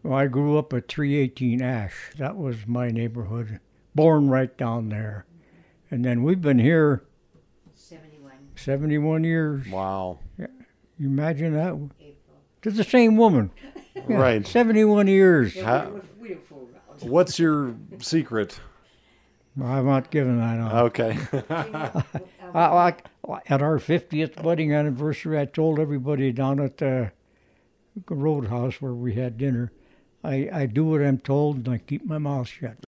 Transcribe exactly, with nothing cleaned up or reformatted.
Well, I grew up at three eighteen Ash. That was my neighborhood. Born right down there. And then we've been here seventy-one. seventy-one years. Wow. You imagine that? April. To the same woman. Yeah, Right. seventy-one years. Yeah, How- we, we, we don't fool around. What's your secret? I'm not giving that on. Okay. I, like at our fiftieth wedding anniversary, I told everybody down at the roadhouse where we had dinner, I, I do what I'm told and I keep my mouth shut.